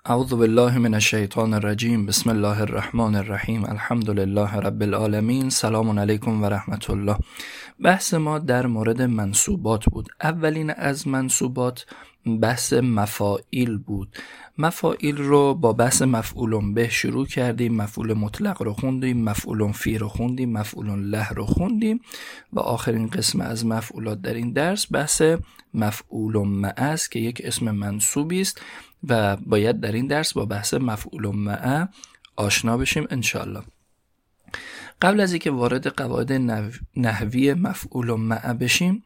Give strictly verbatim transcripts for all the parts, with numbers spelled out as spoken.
اعوذ بالله من الشیطان الرجیم. بسم الله الرحمن الرحیم. الحمد لله رب العالمین. سلام علیکم و رحمت الله. بحث ما در مورد منصوبات بود. اولین از منصوبات بحث مفاعیل بود. مفاعیل رو با بحث مفعول به شروع کردیم، مفعول مطلق رو خوندیم، مفعول فی رو خوندیم، مفعول له رو خوندیم و آخرین قسم از مفعولات در این درس بحث مفعول معه است که یک اسم منصوبی است و باید در این درس با بحث مفعول معه آشنا بشیم انشالله. قبل از اینکه وارد قواعد نحوی مفعول معه بشیم،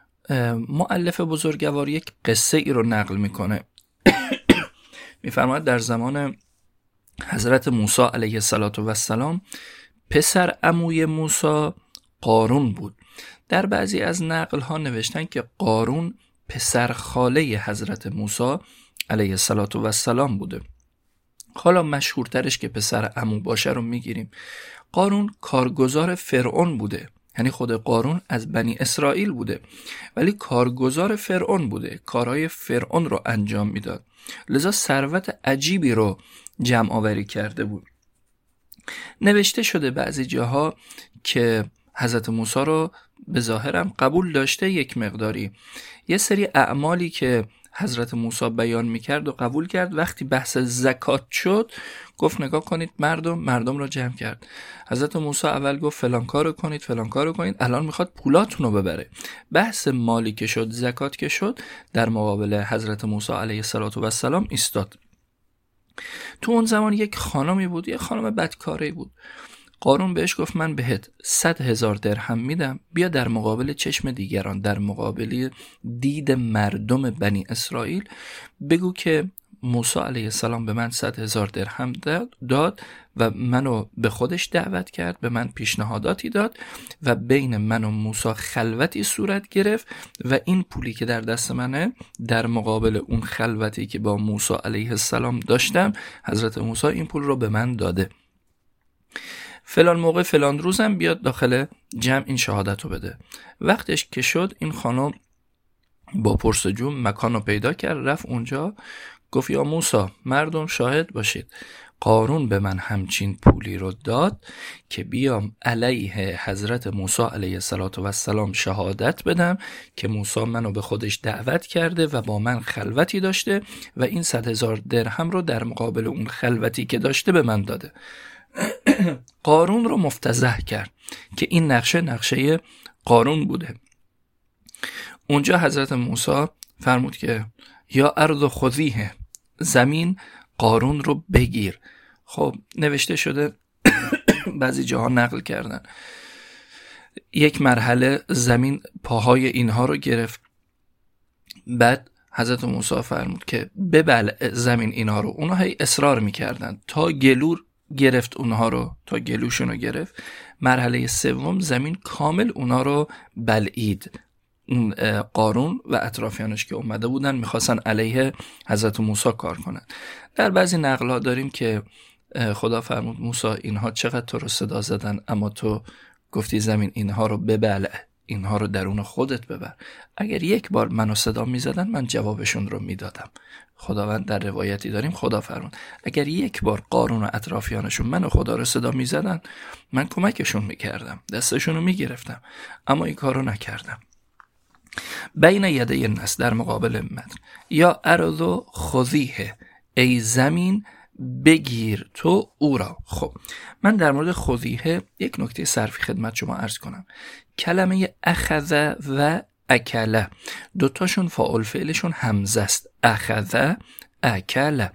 مؤلف بزرگوار یک قصه ای رو نقل میکنه. میفرماید در زمان حضرت موسی علیه السلام پسر عموی موسی قارون بود. در بعضی از نقل ها نوشتن که قارون پسر خاله حضرت موسی علیه السلام بوده. حالا مشهورترش که پسر عمو باشه رو میگیریم. قارون کارگزار فرعون بوده، یعنی خود قارون از بنی اسرائیل بوده ولی کارگزار فرعون بوده، کارهای فرعون رو انجام میداد، لذا ثروت عجیبی رو جمع آوری کرده بود. نوشته شده بعضی جاها که حضرت موسی رو به ظاهرم قبول داشته، یک مقداری یه سری اعمالی که حضرت موسی بیان میکرد و قبول کرد. وقتی بحث زکات شد گفت نگاه کنید مردم مردم رو جمع کرد. حضرت موسی اول گفت فلان کارو کنید فلان کارو کنید، الان میخواد پولاتون رو ببره. بحث مالی که شد، زکات که شد، در مقابل حضرت موسی علیه السلام ایستاد. تو اون زمان یک خانمی بود، یک خانم بدکاری بود. قارون بهش گفت من بهت صد هزار درهم میدم، بیا در مقابل چشم دیگران، در مقابل دید مردم بنی اسرائیل بگو که موسی علیه السلام به من صد هزار درهم داد و منو به خودش دعوت کرد، به من پیشنهاداتی داد و بین من و موسی خلوتی صورت گرفت و این پولی که در دست منه در مقابل اون خلوتی که با موسی علیه السلام داشتم، حضرت موسی این پول رو به من داده. فلان موقع فلان روزم بیاد داخل جمع این شهادت رو بده. وقتش که شد این خانم با پرسجو مکان رو پیدا کرد، رفت اونجا، گفت یا موسی مردم شاهد باشید، قارون به من همچین پولی رو داد که بیام علیه حضرت موسی علیه السلام شهادت بدم که موسی منو به خودش دعوت کرده و با من خلوتی داشته و این صد هزار درهم رو در مقابل اون خلوتی که داشته به من داده. قارون رو مفتضح کرد که این نقشه نقشه قارون بوده. اونجا حضرت موسی فرمود که یا ارض خذیه، زمین قارون رو بگیر. خب نوشته شده بعضی جاها نقل کردن یک مرحله زمین پاهای اینها رو گرفت، بعد حضرت موسی فرمود که ببلع زمین اینها رو. اونها هی اصرار میکردن تا گلو گرفت اونها رو، تا گلوشون رو گرفت. مرحله سوم زمین کامل اونها رو بلعید. اون قارون و اطرافیانش که اومده بودن میخواستن علیه حضرت موسی کار کنن. در بعضی نقل‌ها داریم که خدا فرمود موسی اینها چقدر تو رو صدا زدن اما تو گفتی زمین اینها رو ببلع، اینها رو درون خودت ببر. اگر یک بار منو صدا میزدن من جوابشون رو میدادم. خداوند در روایتی داریم خدا فرمود اگر یک بار قارون و اطرافیانشون منو خدا رو صدا میزدن من کمکشون میکردم، دستشون رو میگرفتم، اما این کار رو نکردم. بین یده الناس در مقابل متن یا ارض خذیه، ای زمین بگیر تو او را. خب من در مورد خذیه یک نکته صرفی خدمت شما عرض کنم. کلمه اخذ و اکله دوتاشون فاعل فعلشون همزه است. اخذ اکله.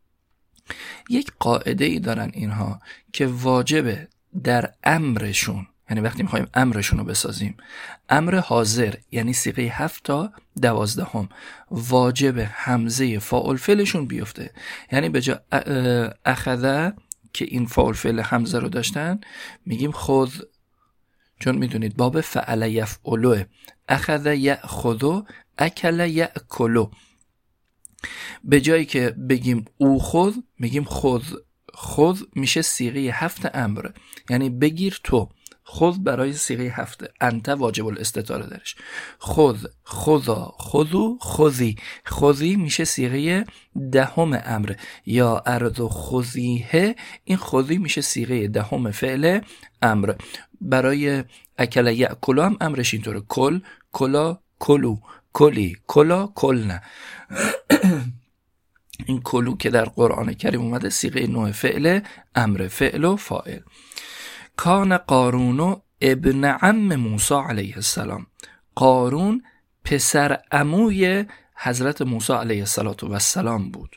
یک قاعده ای دارن اینها که واجبه در امرشون، یعنی وقتی میخوایم امرشون رو بسازیم، امر حاضر یعنی صیغه هفت تا دوازدهم، واجب همزه فاعل فعلشون بیفته. یعنی به جا اخذ که این فاعل فعل همزه رو داشتن میگیم خذ، چون میدونید باب فعل یفعلو، اخذ یأخذو، اکل یأکلو. به جایی که بگیم او خذ میگیم خذ. خذ میشه صیغه هفت امر، یعنی بگیر تو. خذ برای صیغه هفته، انت واجب الاستتاره درش. خذ، خذا، خذو، خذی. خذی میشه صیغه دهم امر. یا ارض خذیه، این خذی میشه صیغه دهم فعل امر. برای اکل یأکل هم امرش اینطوره، کل، کلا، کلو، کلی، کلا، کلنه. این کلو که در قرآن کریم اومده صیغه نوع فعل امر، فعل و فاعل. کان قارون ابن عم موسی علیه السلام. قارون پسر عموی حضرت موسی علیه السلام بود.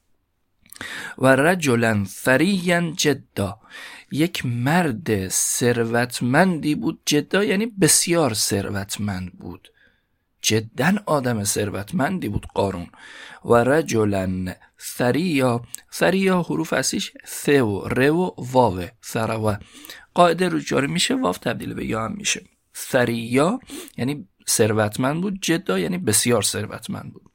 و رجلا ثریا جدا، یک مرد ثروتمندی بود. جدا یعنی بسیار ثروتمند بود، جدا آدم ثروتمندی بود قارون. و رجلا ثریا، ثریا حروف اصلیش ث و ر و واو، ثروه. قاعده رو جاری میشه، واو تبدیل به یا هم میشه. ثریا یعنی ثروتمند بود، جدا یعنی بسیار ثروتمند بود.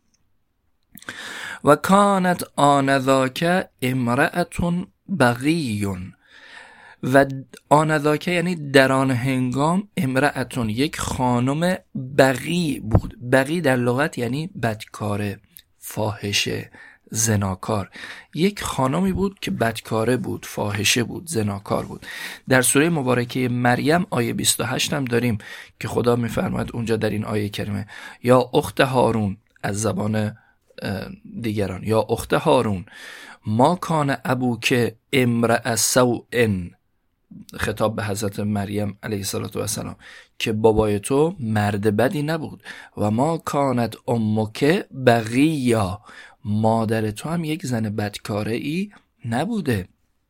و کانت آنذاک امرأة بغیون، و آنذاک یعنی در آن هنگام، امرأتون یک خانم بغی بود. بغی در لغت یعنی بدکاره، فاحشه، زناکار. یک خانمی بود که بدکاره بود، فاحشه بود، زناکار بود. در سوره مبارکه مریم آیه بیست و هشت هم داریم که خدا میفرماید اونجا در این آیه کریمه، یا اخت هارون، از زبان دیگران، یا اخت هارون ما کان ابوک امرأ سوء، خطاب به حضرت مریم علیه السلام که بابای تو مرد بدی نبود. و ما کانت امک بغیا، مادر تو هم یک زن بدکاره ای نبوده.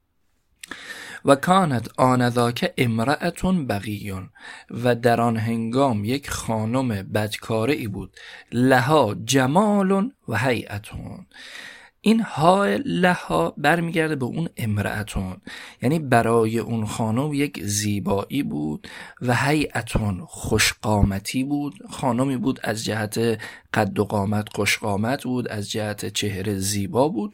و کانت آنذاک امرأة بغیون، و در آن هنگام یک خانم بدکاره ای بود. لها جمال و هیئتون، این ها لها برمیگرده به اون امرأتون، یعنی برای اون خانم یک زیبایی بود. و هیئتون خوشقامتی بود، خانمی بود از جهت قد و قامت خوشقامت بود، از جهت چهره زیبا بود.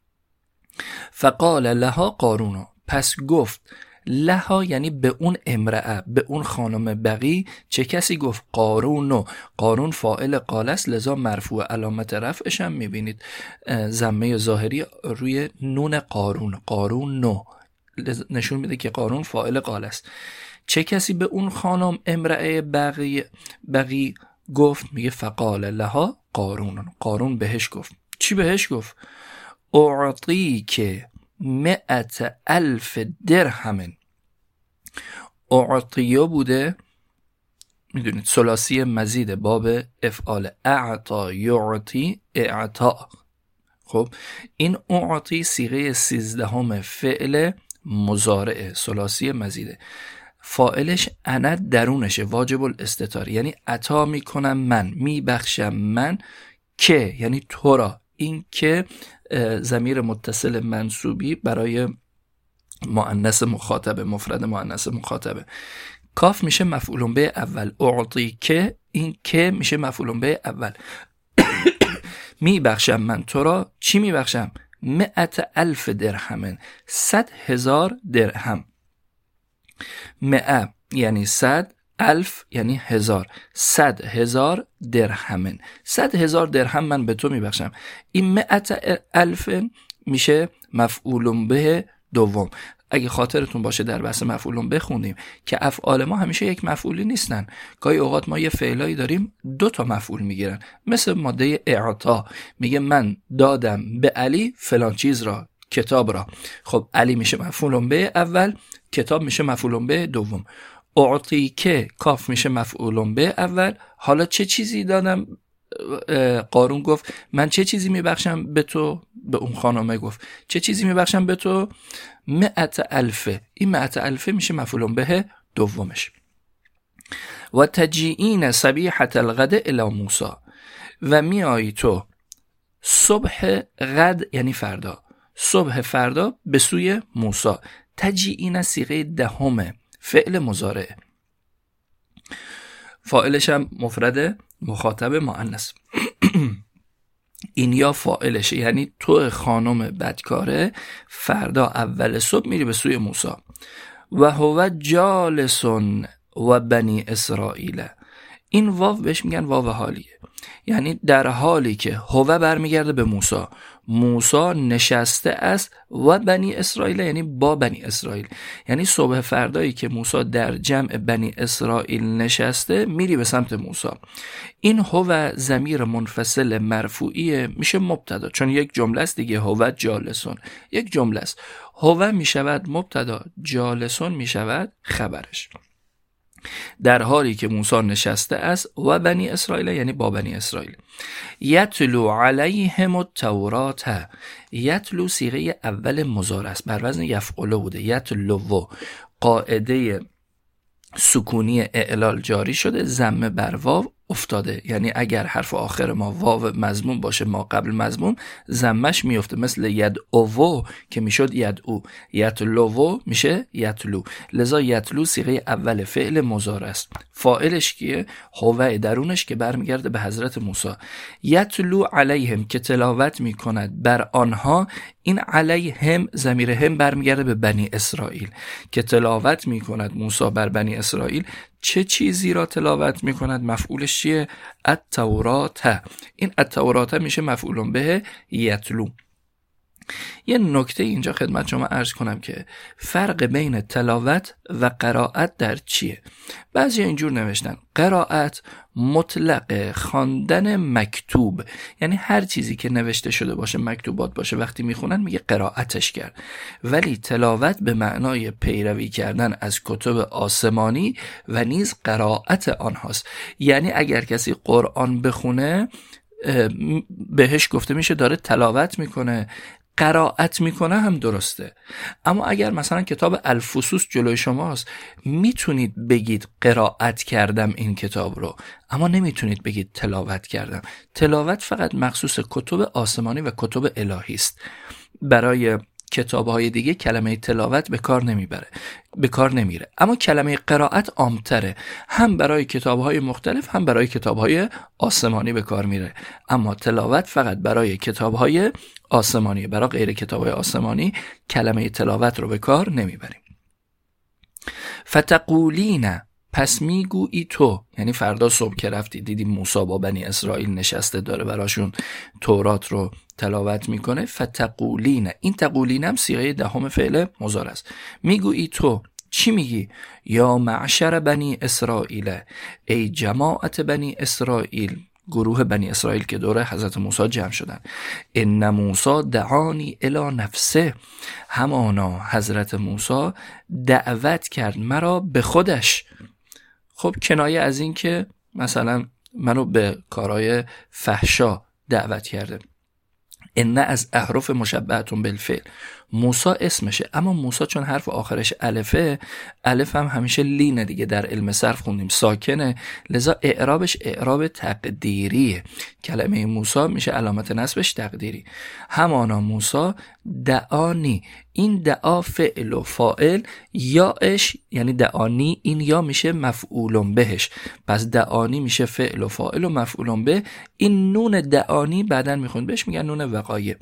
فقال لها قارون، پس گفت لها یعنی به اون امرأه، به اون خانم بغی. چه کسی گفت؟ قارون. قارون فاعل قال است، لذا مرفوع، علامت رفعش هم میبینید ضمه ظاهری روی نون قارون، قارون نو نشون میده که قارون فاعل قال است. چه کسی به اون خانم امرأه بغی بغی گفت؟ میگه فقال لها قارون. قارون بهش گفت. چی بهش گفت؟ اعطی که مئت الف درهم. اعطیو بوده، میدونید ثلاثی مزید، باب افعال، اعطا یعطی اعطا. خب این اعطی صیغه سیزدهم فعل مضارع ثلاثی مزیده، فاعلش انا درونشه، واجب الاستتار، یعنی عطا میکنم من، میبخشم من، که یعنی تو را. این که ضمیر متصل منصوبی برای مؤنث مخاطبه، مفرد مؤنث مخاطبه. کاف میشه مفعول به اول، اعطی که، این که میشه مفعول به اول. میبخشم من تو را. چی میبخشم؟ مئت الف درهم، صد هزار درهم. مئه یعنی صد، الف یعنی هزار، صد هزار درهم، صد هزار درهم من به تو میبخشم. این مئت الف میشه مفعول به دوم. اگه خاطرتون باشه در بحث مفعول به خوندیم که افعال ما همیشه یک مفعولی نیستن، گاهی اوقات ما یه فعلایی داریم دو تا مفعول میگیرن. مثل ماده اعطا، میگه من دادم به علی فلان چیز را، کتاب را. خب علی میشه مفعول به اول، کتاب میشه مفعول به دوم. اعطی که کاف میشه مفعول به اول. حالا چه چیزی دادم؟ قارون گفت من چه چیزی میبخشم به تو؟ به اون خانمه گفت چه چیزی میبخشم به تو؟ مئت الفه. این مئت الفه میشه مفعول به دومش. و تجیئین صبیحة الغد الی موسی، و میایی تو صبح غد یعنی فردا، صبح فردا به سوی موسی. تجیئین صیغه دهم فعل مضارع، فاعلش هم مفرد مخاطب مؤنث. این یا فاعلشه، یعنی تو خانم بدکاره فردا اول صبح میری به سوی موسی. و هو جالس و بنی اسرائیل. این واو بهش میگن واو حالیه، یعنی در حالی که هو برمیگرده به موسی، موسی نشسته است و بنی اسرائیل یعنی با بنی اسرائیل، یعنی صبح فردایی که موسی در جمع بنی اسرائیل نشسته میری به سمت موسی. این هو ضمیر منفصل مرفوعیه، میشه مبتدا، چون یک جمله است دیگه، هو جالسون یک جمله است، هو میشود مبتدا، جالسون میشود خبرش. در حالی که موسی نشسته است و بنی اسرائیل یعنی با بنی اسرائیل. یتلو علیهم التورات، یتلو صیغه اول مضارع است، بر وزن یفعل بوده. یتلو قاعده سکونی اعلال جاری شده، ضمه بر واو افتاده، یعنی اگر حرف آخر ما واو مضموم باشه ما قبل مضموم ضمش میفته، مثل ید اوو که میشد ید او، یتلو میشه یتلو. لذا یتلو صیغه اول فعل مضارع است، فاعلش کیه؟ هو درونش که برمیگرده به حضرت موسی. یتلو علیهم که تلاوت میکند بر آنها، این علیهم ضمیر هم برمیگرده به بنی اسرائیل، که تلاوت میکند موسی بر بنی اسرائیل. چه چیزی را تلاوت میکند؟ مفعولش چیه؟ التورات. این التورات میشه مفعول به یتلو. یه نکته اینجا خدمت شما عرض کنم که فرق بین تلاوت و قرائت در چیه؟ بعضی اینجور نوشتن قرائت مطلق خواندن مکتوب، یعنی هر چیزی که نوشته شده باشه، مکتوبات باشه، وقتی میخونن میگه قرائتش کرد. ولی تلاوت به معنای پیروی کردن از کتب آسمانی و نیز قرائت آنهاست، یعنی اگر کسی قرآن بخونه بهش گفته میشه داره تلاوت میکنه، قرائت میکنه هم درسته. اما اگر مثلا کتاب الفصوص جلوی شماست، میتونید بگید قرائت کردم این کتاب رو، اما نمیتونید بگید تلاوت کردم. تلاوت فقط مخصوص کتب آسمانی و کتب الهی است. برای کتاب‌های دیگه کلمه تلاوت به کار نمیبره، به کار نمیره. اما کلمه قرائت عام‌تره، هم برای کتاب‌های مختلف هم برای کتاب‌های آسمانی به کار میره. اما تلاوت فقط برای کتاب‌های آسمانی، برای غیر کتاب‌های آسمانی کلمه تلاوت رو به کار نمیبریم. فتقولین، پس میگویی تو، یعنی فردا صبح که رفتی دیدی موسی با بنی اسرائیل نشسته داره براشون تورات رو تلاوت میکنه. فتقولین، این تقولین هم صیغه دهم فعل مضارع است. میگویی تو، چی میگی؟ یا معشر بنی اسرائیل، ای جماعت بنی اسرائیل، گروه بنی اسرائیل که دور حضرت موسی جمع شدن. ان موسی دعانی الی نفسه، همانا حضرت موسی دعوت کرد مرا به خودش. خب کنایه از این که مثلا منو به کارهای فحشا دعوت کرده. ان از احرف مشبهتون بالفعل، موسی اسمشه، اما موسی چون حرف آخرش الفه، الف هم همیشه لینه دیگه، در علم صرف خوندیم ساکنه، لذا اعرابش اعراب تقدیریه. کلمه موسی میشه علامت نصبش تقدیری. همانا موسی دعانی، این دعا فعل و فاعل، یاش یعنی دعانی، این یا میشه مفعول بهش، پس دعانی میشه فعل و فاعل و مفعول به. این نون دعانی بعدن میخوند بهش میگن نون وقایع.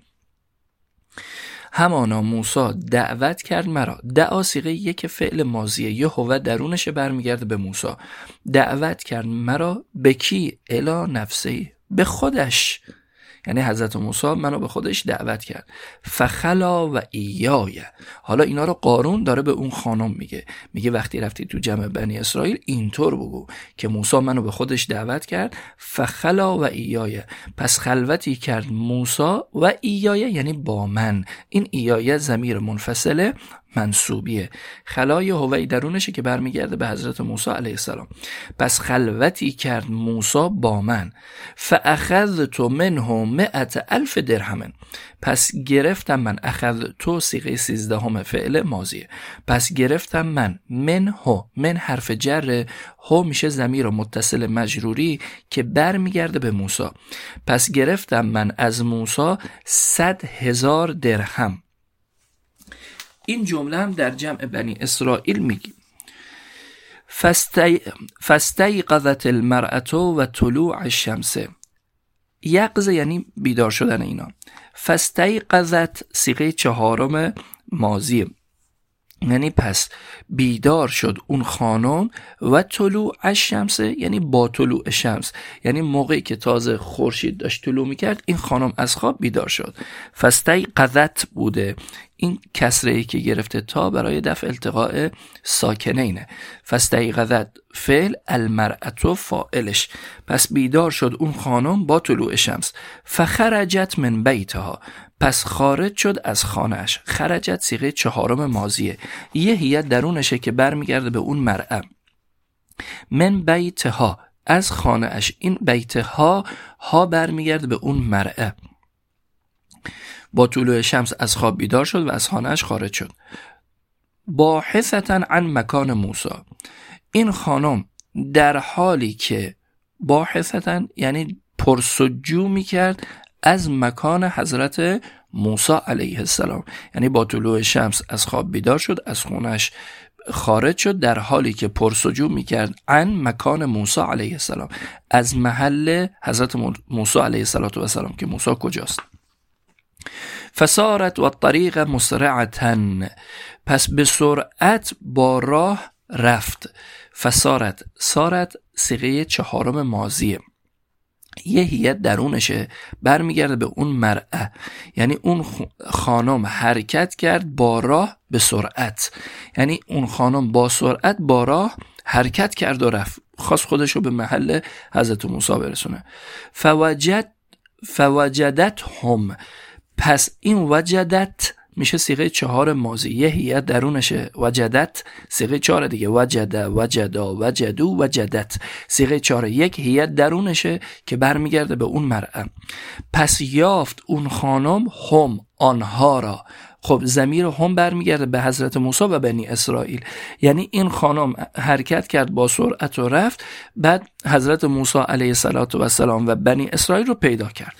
همانا موسی دعوت کرد مرا، دعا صیغه یک فعل ماضیه، یه هو درونش برمیگرده به موسی. دعوت کرد مرا به کی؟ الی نفسی، به خودش، یعنی حضرت موسی منو به خودش دعوت کرد. فخلا و ایای، حالا اینا رو قارون داره به اون خانم میگه، میگه وقتی رفتی تو جمع بنی اسرائیل اینطور بگو که موسی منو به خودش دعوت کرد. فخلا و ایای، پس خلوتی کرد موسی و ایای یعنی با من. این ایای ضمیر منفصله منصوبیه، خلای هوی درونشه که برمیگرده به حضرت موسی علیه السلام. پس خلوتی کرد موسی با من. فاخذت منه مئة الف درهم، پس گرفتم من، اخذ تو صیغه سیزدهم فعل ماضیه، پس گرفتم من، من هو، من حرف جر، هو میشه ضمیر متصل مجروری که برمیگرده به موسی. پس گرفتم من از موسی صد هزار درهم. این جمله هم در جمع بنی اسرائیل میگیم. فاستیقظت المرأة و طلوع الشمس، یقظ یعنی بیدار شدن اینا. فاستیقظت صیغه چهارم ماضی، یعنی پس بیدار شد اون خانم و طلوع الشمس، یعنی با طلوع شمس، یعنی موقعی که تازه خورشید داشت طلوع میکرد این خانم از خواب بیدار شد. فاستیقظت بوده، این کسره ای که گرفته تا برای دفع التقاء ساکنینه. فاستیقظت فعل، المرأة فاعلش. پس بیدار شد اون خانم با طلوع شمس. فخرجت من بیتها، پس خارج شد از خانهش. خرجت صیغه چهارم ماضیه، یه هیت درونشه که برمیگرده به اون مرأة. من بیتها، از خانهش. این بیتها ها برمیگرده به اون مرأة. با طلوع شمس از خواب بیدار شد و از خانهش خارج شد. باحثتا عن مکان موسی، این خانم در حالی که باحثتا یعنی پرسجو میکرد از مکان حضرت موسی علیه السلام، یعنی با طلوع شمس از خواب بیدار شد، از خونش خارج شد در حالی که پرسجو میکرد عن مکان موسی علیه السلام، از محل حضرت موسی علیه السلام که موسی کجاست. فسارت و الطریق مسرعتا، پس به سرعت با راه رفت. فسارت، سارت صیغه چهارم ماضیه، یه هیت درونشه برمیگرده به اون مرأة، یعنی اون خانم حرکت کرد با راه به سرعت، یعنی اون خانم با سرعت با راه حرکت کرد و رفت، خواست خودشو به محل حضرت موسی برسونه. فوجد فوجدت هم، پس این وجدت میشه صیغه چهار ماضی، یه هیت درونشه. وجدت صیغه چهار دیگه، وجد، وجدا، وجدو، وجدت صیغه چهار، یک هیت درونشه که برمیگرده به اون مرأة. پس یافت اون خانم هم، آنها را. خب ضمیر هم برمیگرده به حضرت موسی و بنی اسرائیل، یعنی این خانم حرکت کرد با سرعت و رفت، بعد حضرت موسی علیه السلام و بنی اسرائیل رو پیدا کرد.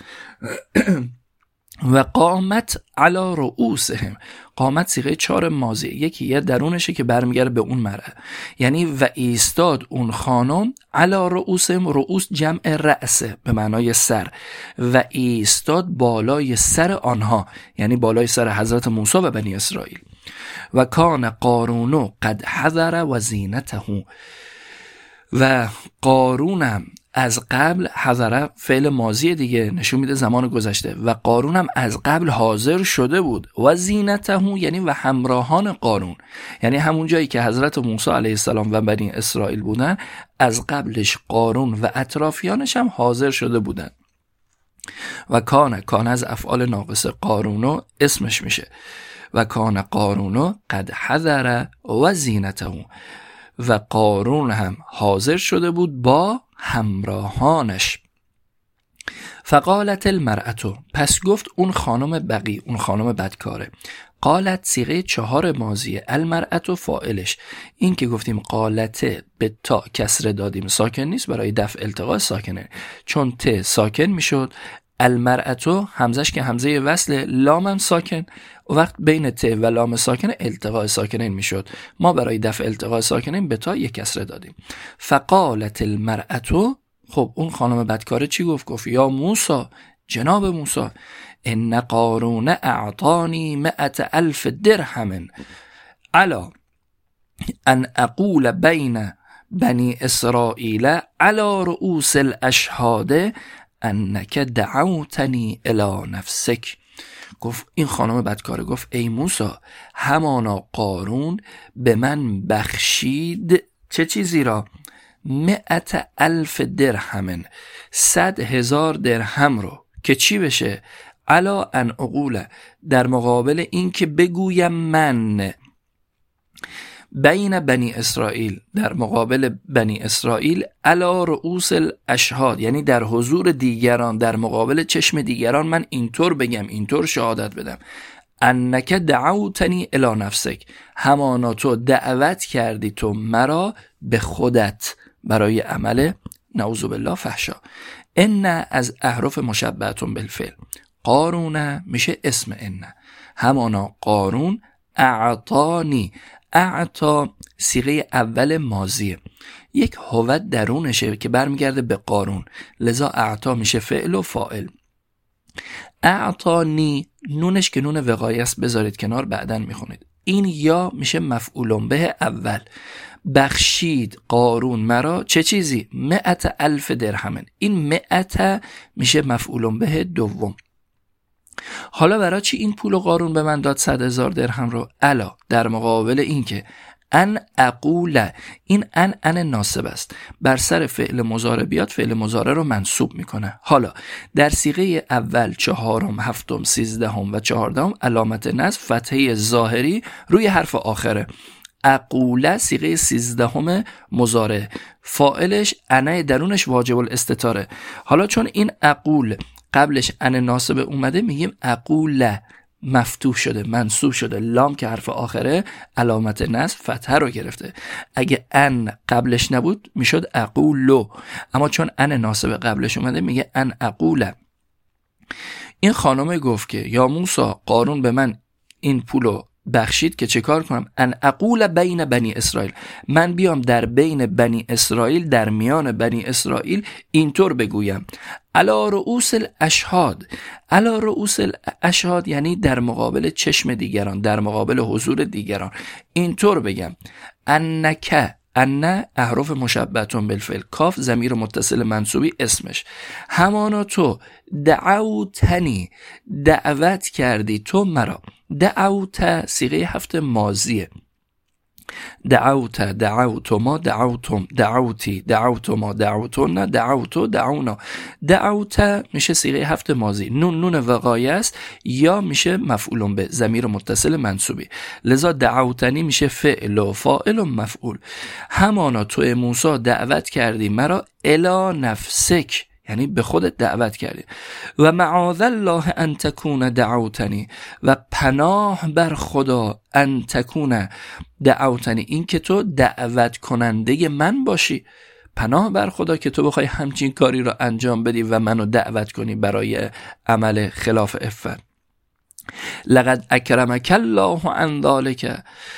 و قامت علی رؤوسهم، قامت صیغه چهار ماضی، یکی یه درونشه که برمیگرده به اون مرأة، یعنی و ایستاد اون خانم علی رؤوسهم، رؤوس جمع رأسه به معنای سر، و ایستاد بالای سر آنها، یعنی بالای سر حضرت موسی و بنی اسرائیل. و کان قارون قد حضر و زینته، و قارونم از قبل، حضره فعل ماضی دیگه نشون میده زمان گذشته، و قارون هم از قبل حاضر شده بود. و زینته یعنی و همراهان قارون، یعنی همون جایی که حضرت موسی علیه السلام و بنی اسرائیل بودن از قبلش قارون و اطرافیانش هم حاضر شده بودن. و کان، کان از افعال ناقص قارونو اسمش میشه. و کان قارونو قد حضر و زینته، و قارون هم حاضر شده بود با همراهانش. فقالت المرأة، پس گفت اون خانم بقی، اون خانم بدکاره. قالت صیغه چهار ماضیه، المرأة فاعلش. این که گفتیم قالته به تا کسره دادیم ساکن نیست برای دفع التقاء ساکنه، چون ت ساکن میشد. المرأة همزش که همزه وصل، لامم ساکن، وقت بین ت و لام ساکن التقاء ساکنین میشد، ما برای دفع التقاء ساکنین به تا یک کسره دادیم. فقالت المرأة، خب اون خانم بدکاره چی گفت؟ گفت یا موسی، جناب موسی، ان قارون اعطانی مئة الف درهم علی ان اقول بین بنی اسرائیل علی رؤوس الاشهاد انک دعوتنی الی نفسک. گفت این خانم بدکاره گفت ای موسی، همانا قارون به من بخشید چه چیزی را؟ مئت الف درهم، صد هزار درهم رو، که چی بشه؟ علا ان اقول، در مقابل این که بگویم من، بین بنی اسرائیل، در مقابل بنی اسرائیل، علا رؤوس الاشهاد، یعنی در حضور دیگران، در مقابل چشم دیگران من اینطور بگم، اینطور شهادت بدم. انک دعوتنی الی نفسک، همانا تو دعوت کردی تو مرا به خودت برای عمل نعوذ بالله فحشا. ان از احرف مشبهتون بالفعل، قارون میشه اسم ان، همانا قارون اعطانی، اعطا صیغه اول ماضیه، یک هوت درونشه که برمیگرده به قارون، لذا اعطا میشه فعل و فاعل. اعطانی نونش که نون وقایه است بذارید کنار، بعدن میخونید. این یا میشه مفعول به اول. بخشید قارون مرا چه چیزی؟ مئت الف درهمن. این مئت میشه مفعول به دوم. حالا برای چی این پول قارون به من داد صد هزار درهم رو؟ الا در مقابل این که ان اقول، این ان ان ناسب است، بر سر فعل مضارع بیاد فعل مضارع رو منصوب میکنه. حالا در صیغه اول چهارم، هفتم، سیزدهم و چهاردهم علامت نصب فتحه ظاهری روی حرف آخره. اقوله صیغه سیزدهم مضارع، فاعلش انه درونش واجب الاستتاره. حالا چون این اقول قبلش ان ناسب اومده میگیم اقوله مفتوح شده، منصوب شده، لام که حرف آخره علامت نصب فتحه رو گرفته. اگه ان قبلش نبود میشد اقولو، اما چون ان ناسب قبلش اومده میگه ان اقوله. این خانم گفت که یا موسی قارون به من این پولو بخشید که چه کار کنم؟ ان اقول بین بنی اسرائیل، من بیام در بین بنی اسرائیل، در میان بنی اسرائیل اینطور بگویم علی رؤوس الاشهاد. علی رؤوس الاشهاد یعنی در مقابل چشم دیگران، در مقابل حضور دیگران اینطور بگم انک، ان احرف مشبهتون بالفعل، کاف ضمیر متصل منصوبی اسمش، همانا تو دعوتنی دعوت کردی تو مرا. دعوت صیغه هفت ماضیه، دعوت دعوتما دعوتم دعوتی دعوتما دعوتن دعوتو دعونا. دعوت میشه صیغه هفت ماضی، نون نون وقایه است، یا میشه مفعول به ضمیر متصل منصوبی، لذا دعوتنی میشه فعل و فاعل و مفعول. همانا تو موسی دعوت کردی مرا الی نفسک، یعنی به خودت دعوت کردی. و معاذ الله ان تکون دعوتنی، و پناه بر خدا ان تکون دعوتنی، این که تو دعوت کننده من باشی. پناه بر خدا که تو بخوای همچین کاری را انجام بدی و منو دعوت کنی برای عمل خلاف عفت. لقد اکرمک الله عن ذلک،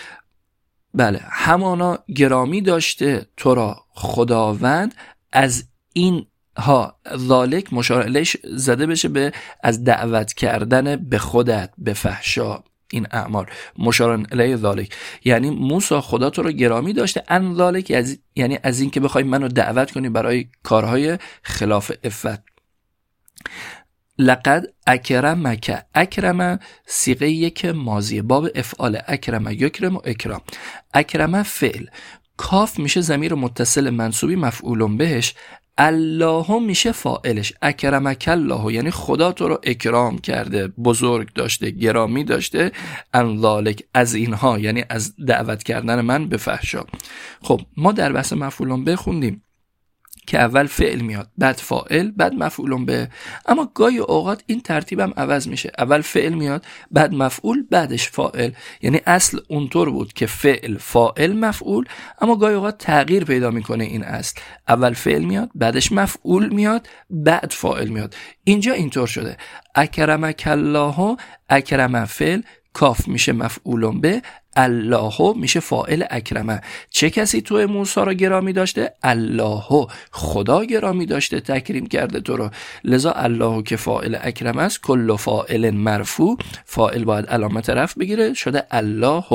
بله همانا گرامی داشته تو را خداوند از این ها. ذالک مشار الیش زده بشه به از دعوت کردن به خودت به فحشا، این اعمال مشار الی ذالک، یعنی موسی خدا تو رو گرامی داشته. ان ذالک یعنی از این که بخوای منو دعوت کنی برای کارهای خلاف عفت. لقد اکرمک، اکرم صیغه یک ماضیه، باب افعال، اکرم یکرم و اکرام. اکرم فعل، کاف میشه ضمیر متصل منصوبی مفعول بهش، الله میشه فاعلش. اکرمک الله یعنی خدا تو رو اکرام کرده، بزرگ داشته، گرامی داشته. ان ذالک از اینها یعنی از دعوت کردن من به فحشا. خب ما در بحث مفعول به خوندیم که اول فعل میاد، بعد فاعل، بعد مفعول به، اما گاهی اوقات این ترتیبم عوض میشه، اول فعل میاد، بعد مفعول، بعدش فاعل. یعنی اصل اونطور بود که فعل فاعل مفعول، اما گاهی اوقات تغییر پیدا میکنه این اصل، اول فعل میاد، بعدش مفعول میاد، بعد فاعل میاد. اینجا اینطور شده اکرمک الله، اکرم فعل، کاف میشه مفعول به، الله میشه فاعل اکرمه. چه کسی تو موسی را گرامی داشته؟ الله، خدا گرامی داشته، تکریم کرده تو رو، لذا الله که فاعل اکرمه است، کل فاعل مرفوع، فاعل باید علامت رفع بگیره، شده الله.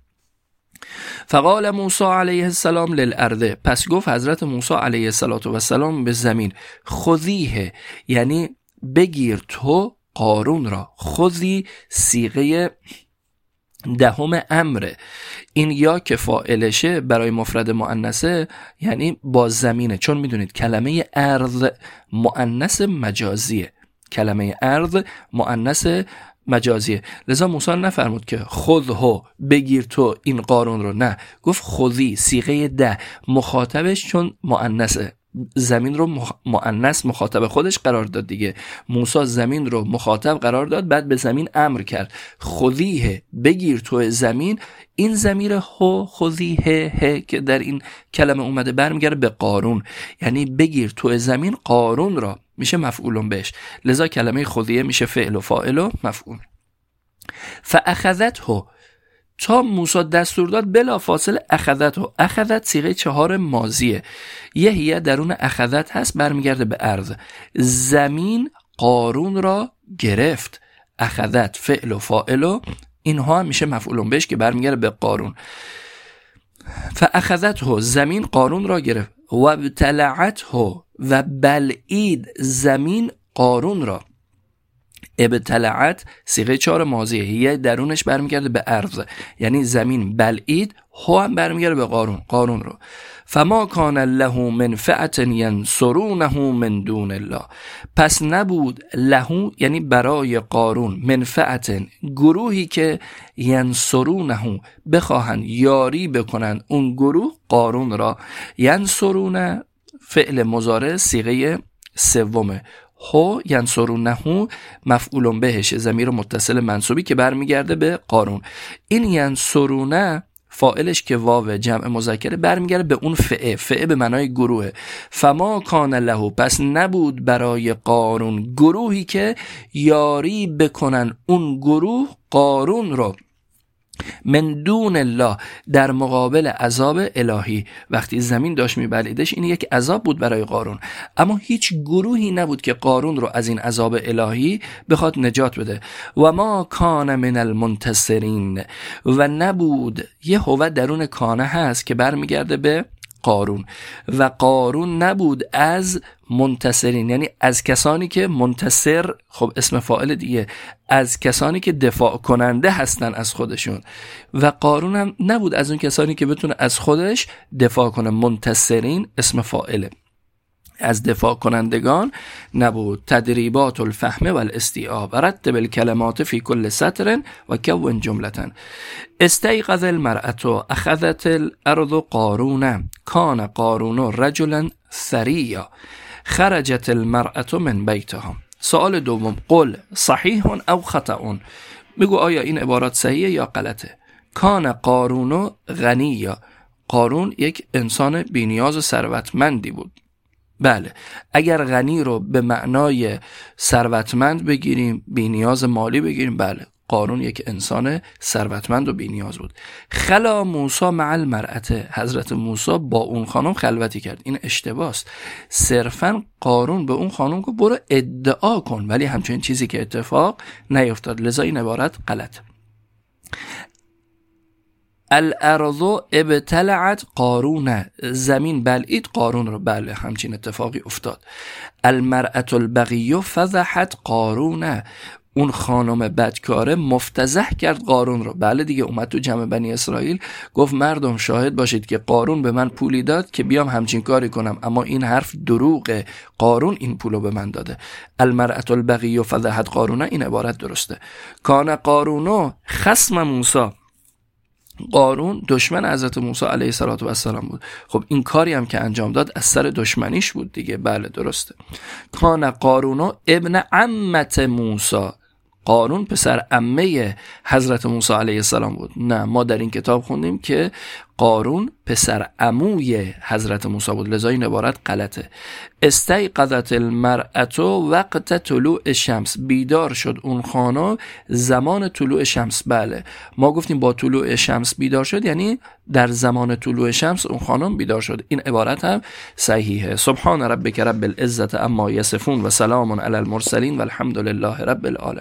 فقال موسی علیه السلام للارض، پس گفت حضرت موسی علیه السلام به زمین، خذیه یعنی بگیر تو قارون را. خذی صیغه دهم امره، این یا که فاعلشه برای مفرد مؤنثه یعنی با زمینه، چون میدونید کلمه ارض مؤنث مجازیه، کلمه ارض مؤنث مجازیه، لذا موسی نفرمود که خذه بگیر تو این قارون رو، نه گفت خذی صیغه ده، مخاطبش چون مؤنثه زمین رو مؤنث مخاطب خودش قرار داد دیگه، موسی زمین رو مخاطب قرار داد، بعد به زمین امر کرد خذیه بگیر تو زمین. این ضمیر هو خذیه ه که در این کلمه اومده برمیگرده به قارون، یعنی بگیر تو زمین قارون را، میشه مفعول بهش، لذا کلمه خذیه میشه فعل و فاعل و مفعول. فاخذته، تا موسی دستور داد بلا فاصله اخذت و اخذت صیغه چهار ماضیه، یه درون اخذت هست برمیگرده به ارض، زمین قارون را گرفت. اخذت فعل و فاعل و اینها هم میشه مفعول بهش که برمیگره به قارون. فاخذته، زمین قارون را گرفت، و ابتلعته، و بلعید زمین قارون را. ابتلعت صیغه چهار ماضیه، هی درونش برمیگرده به ارض، یعنی زمین بلعید، هو هم برمیگرده به قارون، قارون رو. فما کان له من فئة ینصرونه من دون الله، پس نبود له یعنی برای قارون، من فئة گروهی که ینصرونه بخواهند یاری بکنند اون گروه قارون را. ینصرونه فعل مضارع صیغه سومه، هو ینصرونه مفعول بهش، ضمیر متصل منصوبی که برمیگرده به قارون. این ینصرونه فاعلش که واو جمع مذکر برمیگرده به اون فعه، فعه به معنای گروه. فما کان له، پس نبود برای قارون گروهی که یاری بکنن اون گروه قارون رو، من دون الله در مقابل عذاب الهی. وقتی زمین داشت میبلیدش این یک عذاب بود برای قارون، اما هیچ گروهی نبود که قارون رو از این عذاب الهی بخواد نجات بده. و ما کان من المنتصرین، و نبود، یه هو درون کانه هست که برمیگرده به قارون، و قارون نبود از منتصرین، یعنی از کسانی که منتصر، خب اسم فاعل دیگه، از کسانی که دفاع کننده هستن از خودشون، و قارون هم نبود از اون کسانی که بتونه از خودش دفاع کنه. منتصرین اسم فاعله، از دفاع کنندگان نبود. تدریبات الفهم و الاستیعاب، رتب الکلمات فی کل سطر و کون جملتن. استیقظ المرأة اخذت الارض قارون کان قارون رجلا ثریا خرجت المرأة من بیتها. سوال دوم، قل صحیح او خطأ، بگو آیا این عبارات صحیحه یا غلطه. کان قارون غنیا، قارون یک انسان بی‌نیاز و ثروتمندی بود. بله، اگر غنی رو به معنای ثروتمند بگیریم، بی‌نیاز مالی بگیریم، بله قارون یک انسان ثروتمند و بی‌نیاز بود. خلا موسی مع المرأة، حضرت موسی با اون خانم خلوتی کرد. این اشتباهست. صرفا قارون به اون خانم گفت برو ادعا کن، ولی همچنین چیزی که اتفاق نیفتاد، لذا این عبارت غلط. الارض ابتلعت قارون، زمین بلعید قارون رو، بله همچین اتفاقی افتاد. المرأة البغی فضحت قارون، اون خانم بدکاره مفتضح کرد قارون رو، بله دیگه اومد تو جمع بنی اسرائیل گفت مردم شاهد باشید که قارون به من پولی داد که بیام همچین کاری کنم، اما این حرف دروغه، قارون این پولو به من داده. المرأة البغی فضحت قارون، این عبارت درسته. کان قارون خصم موسی، قارون دشمن حضرت موسی علیه السلام بود. خب این کاری هم که انجام داد از سر دشمنیش بود دیگه، بله درسته. کان قارون ابن عمت موسی، قارون پسر عمه حضرت موسی علیه السلام بود. نه، ما در این کتاب خوندیم که قارون پسر عموی حضرت موسی بود، لذا این عبارت غلطه. استیقظت المرأة وقت طلوع شمس، بیدار شد اون خانم زمان طلوع شمس. بله ما گفتیم با طلوع شمس بیدار شد، یعنی در زمان طلوع شمس اون خانم بیدار شد. این عبارت هم صحیحه. سبحان ربک رب العزة عما یصفون و سلام علی المرسلین و الحمد لله رب العالمین.